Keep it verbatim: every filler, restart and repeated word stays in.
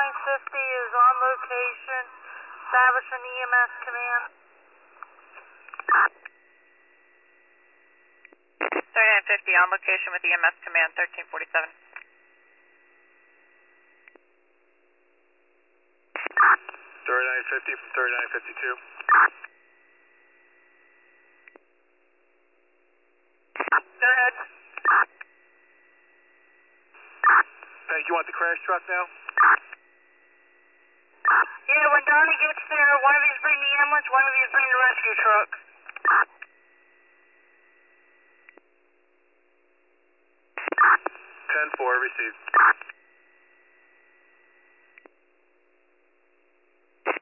thirty-nine fifty is on location. Establish an E M S command. thirty-nine fifty on location with E M S command, thirteen forty-seven. thirty-nine fifty from thirty-nine fifty-two. Go ahead. Hank, you want the crash truck now? Yeah, when Donnie gets there, one of these bring the ambulance, one of these bring the rescue truck. ten four, received.